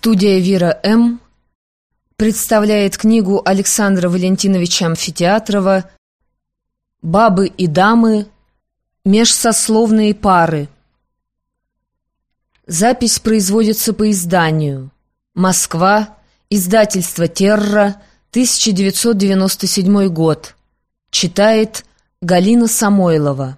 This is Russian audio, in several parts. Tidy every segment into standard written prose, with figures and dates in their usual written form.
Студия «Вира М.» представляет книгу Александра Валентиновича Амфитеатрова «Бабы и дамы. Межсословные пары». Запись производится по изданию. Москва. Издательство «Терра», 1997 год. Читает Галина Самойлова.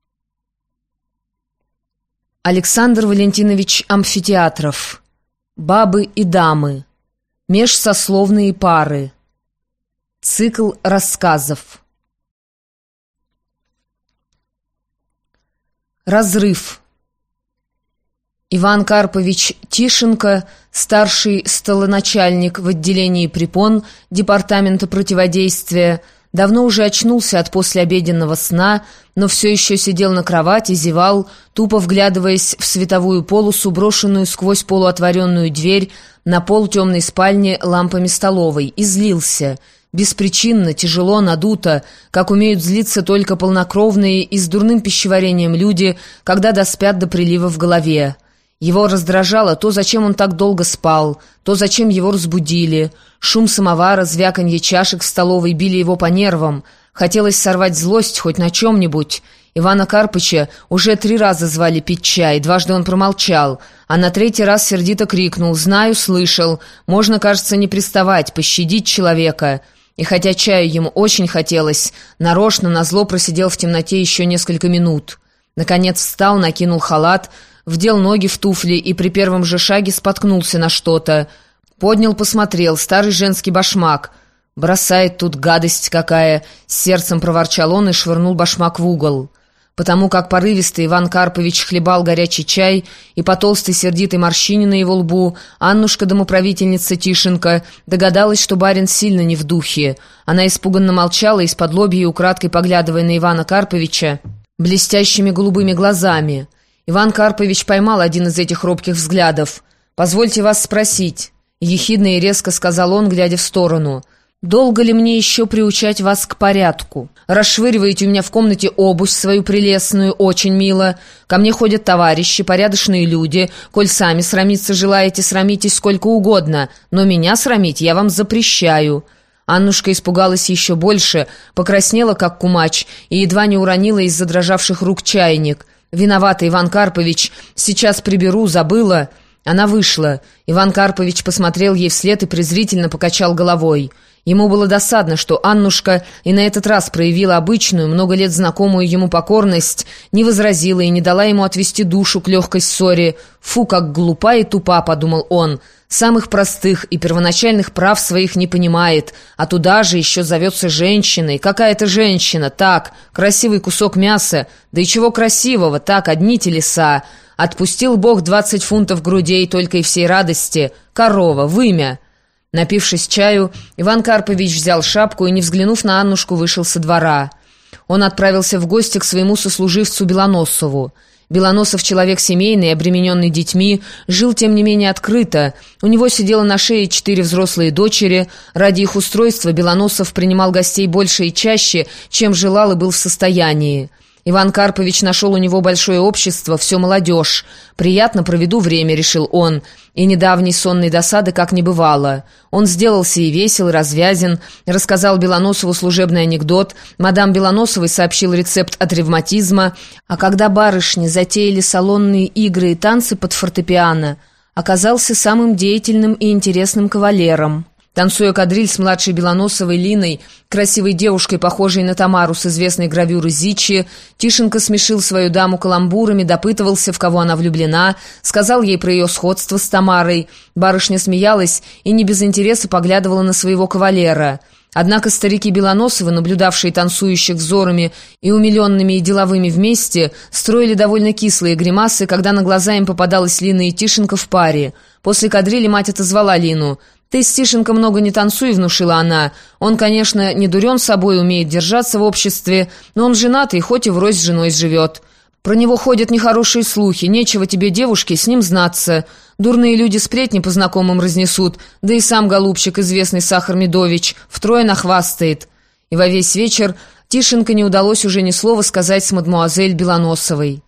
Александр Валентинович Амфитеатров. «Бабы и дамы. Межсословные пары». Цикл рассказов. Разрыв. Иван Карпович Тишенко, старший столоначальник в отделении препон Департамента противодействия, давно уже очнулся от послеобеденного сна, но все еще сидел на кровати, зевал, тупо вглядываясь в световую полосу, брошенную сквозь полуотворенную дверь на пол темной спальни лампами столовой, и злился. Беспричинно, тяжело, надуто, как умеют злиться только полнокровные и с дурным пищеварением люди, когда доспят до прилива в голове. Его раздражало то, зачем он так долго спал, то, зачем его разбудили. Шум самовара, звяканье чашек в столовой били его по нервам. Хотелось сорвать злость хоть на чем-нибудь. Ивана Карпыча уже 3 раза звали пить чай, дважды он промолчал, а на 3-й раз сердито крикнул: «Знаю, слышал. Можно, кажется, не приставать, пощадить человека». И хотя чаю ему очень хотелось, нарочно назло просидел в темноте еще несколько минут. Наконец встал, накинул халат, вдел ноги в туфли и при первом же шаге споткнулся на что-то. Поднял, посмотрел, старый женский башмак. «Бросает тут гадость какая!» — с сердцем проворчал он и швырнул башмак в угол. Потому как порывистый Иван Карпович хлебал горячий чай, и по толстой сердитой морщине на его лбу Аннушка, домоправительница Тишенко, догадалась, что барин сильно не в духе. Она испуганно молчала, исподлобья и украдкой поглядывая на Ивана Карповича блестящими голубыми глазами. Иван Карпович поймал один из этих робких взглядов. «Позвольте вас спросить», — ехидно и резко сказал он, глядя в сторону. «Долго ли мне еще приучать вас к порядку? Расшвыриваете у меня в комнате обувь свою прелестную, очень мило. Ко мне ходят товарищи, порядочные люди. Коль сами срамиться желаете, срамитесь сколько угодно, но меня срамить я вам запрещаю». Аннушка испугалась еще больше, покраснела, как кумач, и едва не уронила из задрожавших рук чайник. «Виновата, Иван Карпович, сейчас приберу, забыла». Она вышла. Иван Карпович посмотрел ей вслед и презрительно покачал головой. Ему было досадно, что Аннушка и на этот раз проявила обычную, много лет знакомую ему покорность, не возразила и не дала ему отвести душу к легкой ссоре. «Фу, как глупа и тупа», — подумал он. «Самых простых и первоначальных прав своих не понимает, а туда же еще зовется женщиной. Какая-то женщина, так, красивый кусок мяса, да и чего красивого, так, одни телеса. Отпустил Бог 20 фунтов грудей только и всей радости. Корова, вымя». Напившись чаю, Иван Карпович взял шапку и, не взглянув на Аннушку, вышел со двора. Он отправился в гости к своему сослуживцу Белоносову. Белоносов, человек семейный, обремененный детьми, жил, тем не менее, открыто. У него сидело на шее 4 взрослые дочери. Ради их устройства Белоносов принимал гостей больше и чаще, чем желал и был в состоянии. Иван Карпович нашел у него большое общество, все молодежь. «Приятно проведу время», — решил он, и недавней сонной досады как не бывало. Он сделался и весел, и развязен, рассказал Белоносову служебный анекдот, мадам Белоносовой сообщил рецепт от ревматизма, а когда барышни затеяли салонные игры и танцы под фортепиано, оказался самым деятельным и интересным кавалером. Танцуя кадриль с младшей Белоносовой Линой, красивой девушкой, похожей на Тамару с известной гравюры Зичи, Тишенко смешил свою даму каламбурами, допытывался, в кого она влюблена, сказал ей про ее сходство с Тамарой. Барышня смеялась и не без интереса поглядывала на своего кавалера. Однако старики Белоносовы, наблюдавшие танцующих взорами и умиленными и деловыми вместе, строили довольно кислые гримасы, когда на глаза им попадалась Лина и Тишенко в паре. После кадрили мать отозвала Лину. «Ты с Тишенко много не танцуй», — внушила она. «Он, конечно, не дурен собой, умеет держаться в обществе, но он женатый, хоть и врозь с женой живет. Про него ходят нехорошие слухи, нечего тебе, девушке, с ним знаться. Дурные люди сплетни по знакомым разнесут, да и сам голубчик, известный Сахар Медович, втрое нахвастает». И во весь вечер Тишенко не удалось уже ни слова сказать с мадмуазель Белоносовой.